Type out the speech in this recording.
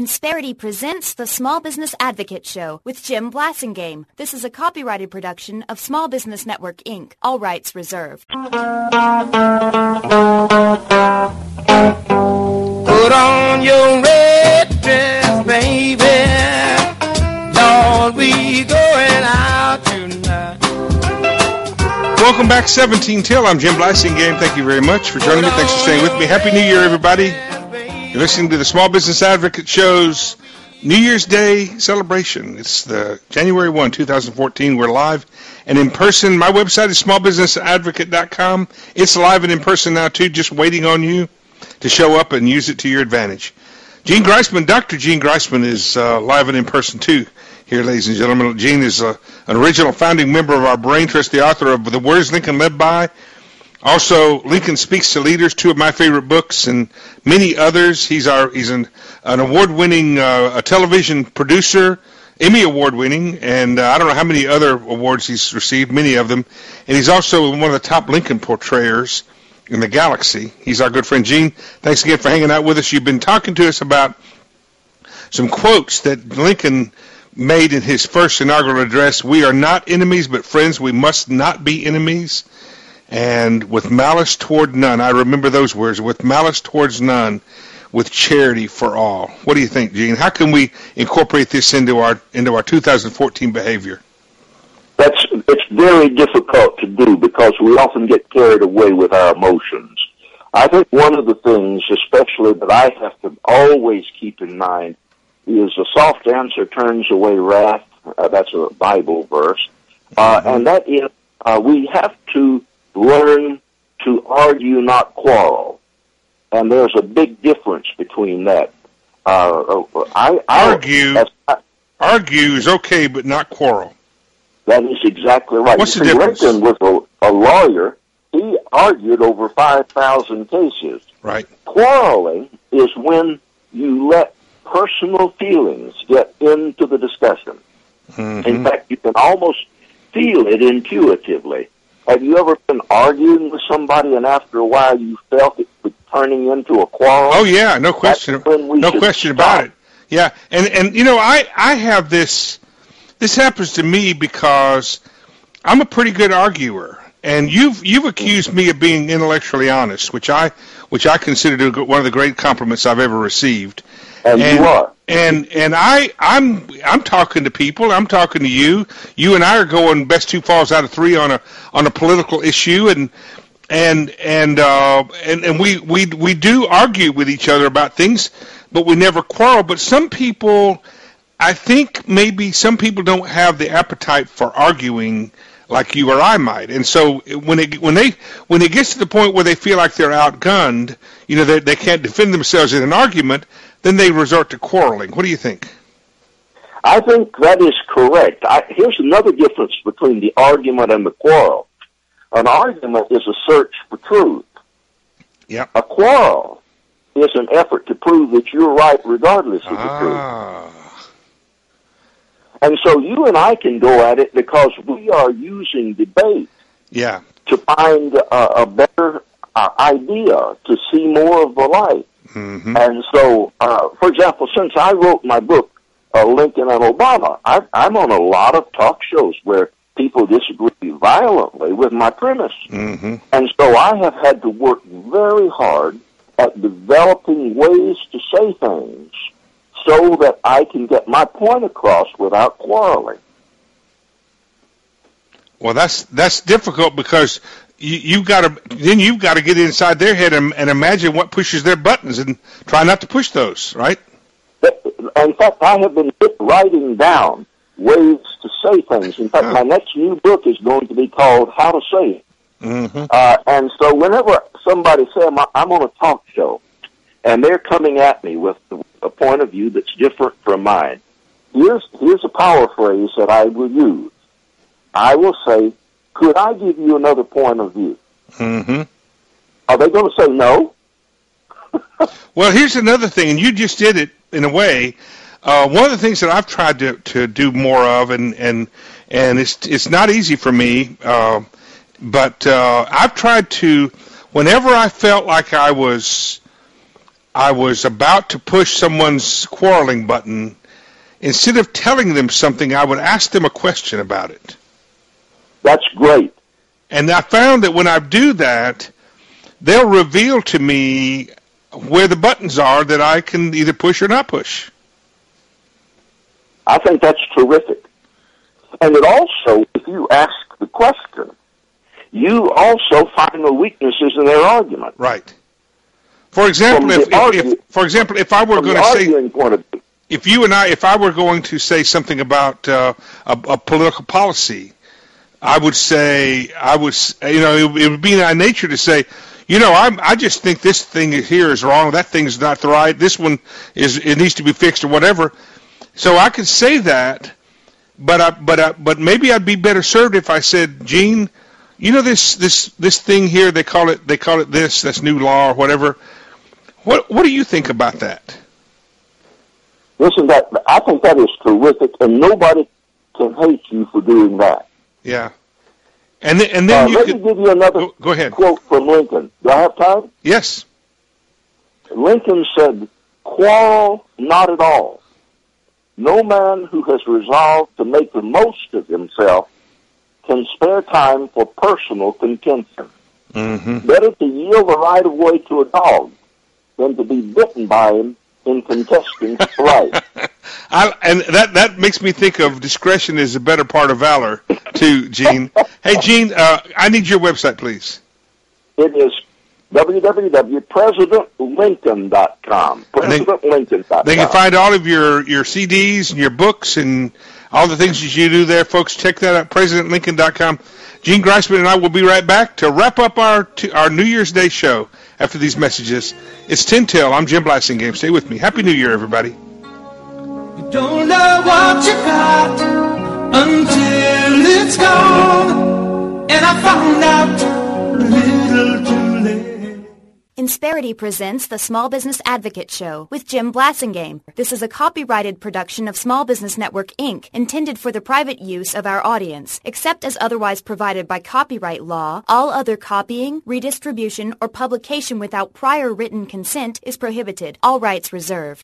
Insperity presents the Small Business Advocate Show with Jim Blasingame. This is a copyrighted production of Small Business Network, Inc. All rights reserved. Put on your red dress, baby. Lord, we going out tonight. Welcome back, 17 Till. I'm Jim Blasingame. Thank you very much for joining me. Thanks for staying with me. Happy New Year, everybody. You're listening to the Small Business Advocate Show's New Year's Day celebration. It's the January 1, 2014. We're live and in person. My website is smallbusinessadvocate.com. It's live and in person now, too, just waiting on you to show up and use it to your advantage. Gene Greisman, Dr. Gene Greisman is live and in person, too, here, ladies and gentlemen. Gene is an original founding member of our Brain Trust, the author of The Words Lincoln Led By. Also, Lincoln Speaks to Leaders, two of my favorite books, and many others. He's an award-winning a television producer, Emmy Award-winning, and I don't know how many other awards he's received, many of them. And he's also one of the top Lincoln portrayers in the galaxy. He's our good friend, Gene. Thanks again for hanging out with us. You've been talking to us about some quotes that Lincoln made in his first inaugural address. We are not enemies, but friends. We must not be enemies. And with malice toward none, I remember those words, with malice towards none, with charity for all. What do you think, Gene? How can we incorporate this into our 2014 behavior? It's very difficult to do because we often get carried away with our emotions. I think one of the things, especially that I have to always keep in mind, is a soft answer turns away wrath. That's a Bible verse. And that is, we have to learn to argue, not quarrel. And there's a big difference between that. Argue is okay, but not quarrel. That is exactly right. What's the difference? Lincoln was a lawyer. He argued over 5,000 cases. Right. Quarreling is when you let personal feelings get into the discussion. Mm-hmm. In fact, you can almost feel it intuitively. Have you ever been arguing with somebody and after a while you felt it was turning into a quarrel? Oh, yeah, no question. No question about it. Yeah, and you know, I have this happens to me because I'm a pretty good arguer. And you've accused me of being intellectually honest, which I consider one of the great compliments I've ever received. And you are. And I'm talking to people. I'm talking to you. You and I are going best two falls out of three on a political issue, and we do argue with each other about things, but we never quarrel. But some people, I think maybe some people don't have the appetite for arguing like you or I might, and so when it gets to the point where they feel like they're outgunned, you know, they can't defend themselves in an argument, then they resort to quarreling. What do you think? I think that is correct. Here's another difference between the argument and the quarrel. An argument is a search for truth. Yep. A quarrel is an effort to prove that you're right regardless of the truth. And so you and I can go at it because we are using debate to find a better idea, to see more of the light. Mm-hmm. And so, for example, since I wrote my book, Lincoln and Obama, I'm on a lot of talk shows where people disagree violently with my premise. Mm-hmm. And so I have had to work very hard at developing ways to say things so that I can get my point across without quarreling. Well, that's difficult because you've got to get inside their head and imagine what pushes their buttons and try not to push those, right? In fact, I have been writing down ways to say things. In fact, my next new book is going to be called How to Say It. Mm-hmm. And so whenever somebody says, I'm on a talk show, and they're coming at me with a point of view that's different from mine, here's a power phrase that I will use. I will say, could I give you another point of view? Mm-hmm. Are they going to say no? Well, here's another thing, and you just did it in a way. One of the things that I've tried to do more of, and it's not easy for me, but I've tried to, whenever I felt like I was I was about to push someone's quarreling button, instead of telling them something, I would ask them a question about it. That's great. And I found that when I do that, they'll reveal to me where the buttons are that I can either push or not push. I think that's terrific. And it also, if you ask the question, you also find the weaknesses in their argument. Right. For example, if I were going to say, if I were going to say something about a political policy, I would say, it would be in our nature to say, I just think this thing here is wrong. That thing's not right. This one it needs to be fixed or whatever. So I could say that, but maybe I'd be better served if I said, Gene, this thing here, they call it this, that's new law or whatever. What do you think about that? Listen, I think that is terrific, and nobody can hate you for doing that. Yeah. And then let me give you another go ahead. Quote from Lincoln. Do I have time? Yes. Lincoln said, "Quarrel not at all. No man who has resolved to make the most of himself can spare time for personal contention. Mm-hmm. Better to yield the right of way to a dog than to be bitten by him in contesting right." And that makes me think of discretion is a better part of valor, too, Gene. Hey, Gene, I need your website, please. It is www.presidentlincoln.com. PresidentLincoln.com. They can find all of your CDs and your books and all the things that you do there, folks. Check that out, PresidentLincoln.com. Gene Greisman and I will be right back to wrap up our New Year's Day show after these messages. It's 10 till. I'm Jim Blasingame. Stay with me. Happy New Year, everybody. You don't know what you got until it's gone, and I found out a little too late. Insperity presents the Small Business Advocate Show with Jim Blasingame. This is a copyrighted production of Small Business Network, Inc., intended for the private use of our audience. Except as otherwise provided by copyright law, all other copying, redistribution, or publication without prior written consent is prohibited. All rights reserved.